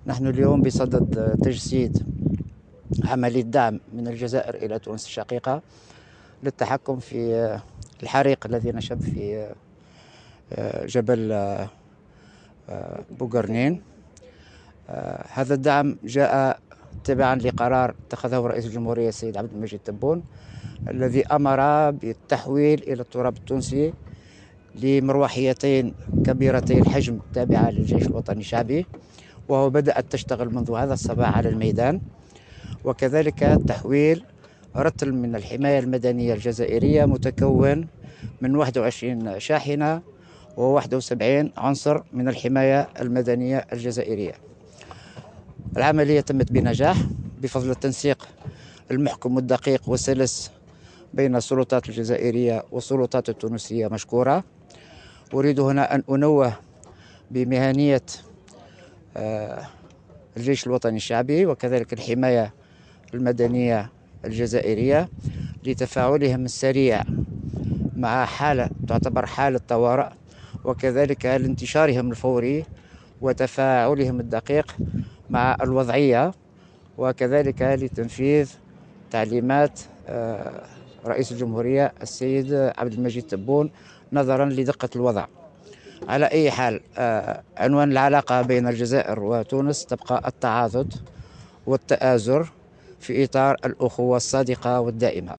نحن اليوم بصدد تجسيد عملية دعم من الجزائر إلى تونس الشقيقة للتحكم في الحريق الذي نشب في جبل بوغرنين. هذا الدعم جاء تبعا لقرار اتخذه رئيس الجمهورية السيد عبد المجيد تبون، الذي أمر بالتحويل إلى التراب التونسي لمروحيتين كبيرتي الحجم تابعة للجيش الوطني الشعبي، وهو بدأت تشتغل منذ هذا الصباح على الميدان، وكذلك تحويل رتل من الحماية المدنية الجزائرية متكون من 21 شاحنة و71 عنصر من الحماية المدنية الجزائرية. العملية تمت بنجاح بفضل التنسيق المحكم والدقيق والسلس بين السلطات الجزائرية والسلطات التونسية مشكورة. أريد هنا أن أنوه بمهنية الجيش الوطني الشعبي وكذلك الحماية المدنية الجزائرية لتفاعلهم السريع مع حالة تعتبر حالة طوارئ، وكذلك لانتشارهم الفوري وتفاعلهم الدقيق مع الوضعية، وكذلك لتنفيذ تعليمات رئيس الجمهورية السيد عبد المجيد تبون نظرا لدقة الوضع. على أي حال، عنوان العلاقة بين الجزائر وتونس تبقى التعاضد والتآزر في إطار الأخوة الصادقة والدائمة.